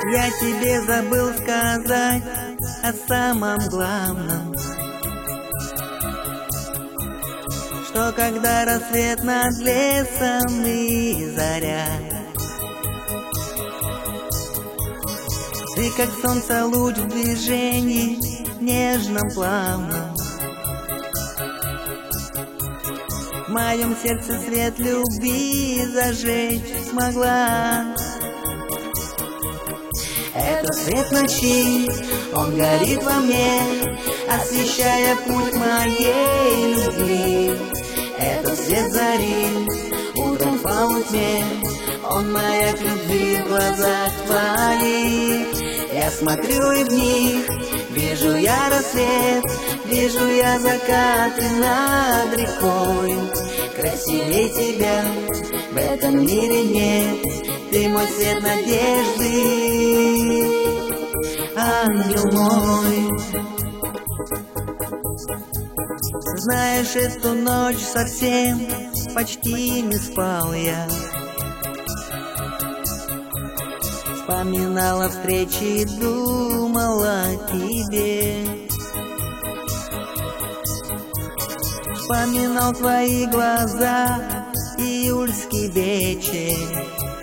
Я тебе забыл сказать о самом главном, что когда рассвет над лесом и заря, ты как солнце луч в движении, нежном, плавном. В моем сердце свет любви зажечь смогла. Это свет ночи, он горит во мне, освещая путь моей любви. Это свет зари, утром в полутьме, он маяк любви в глазах твоих. Я смотрю и в них вижу я рассвет, вижу я закаты над рекой. Красивее тебя в этом мире нет, ты мой свет надежды, ангел мой. Знаешь, эту ночь совсем почти не спал я, вспоминала встречи и думала о тебе. Вспоминал твои глаза, июльский вечер,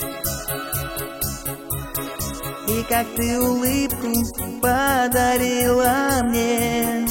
и как ты улыбку подарила мне.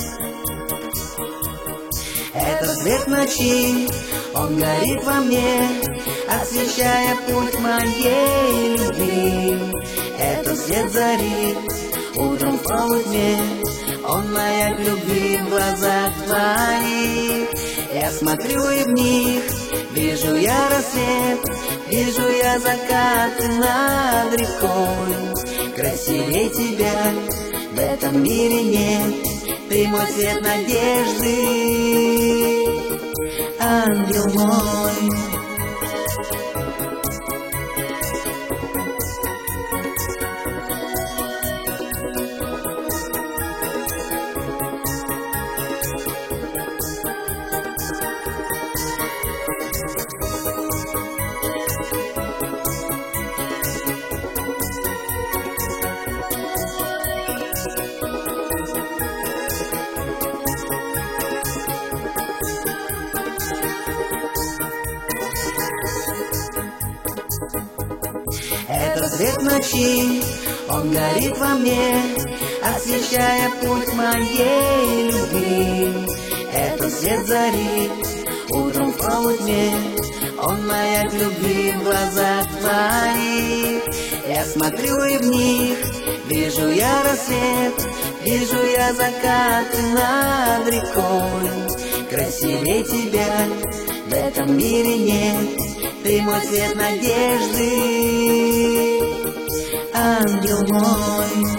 Это свет ночи, он горит во мне, освещая путь моей любви. Это свет зари, утром в полудне, он маяк любви в глазах твоих. Я смотрю и в них вижу я рассвет, вижу я закаты над рекой. Красивее тебя в этом мире нет, ты мой свет надежды, ангел мой. Это свет ночи, он горит во мне, освещая путь моей любви. Это свет зари, утром в полудне, он маяк любви в глазах твоих. Я смотрю и в них вижу я рассвет, вижу я закаты над рекой. Красивее тебя в этом мире нет, ты мой свет надежды, ангел мой.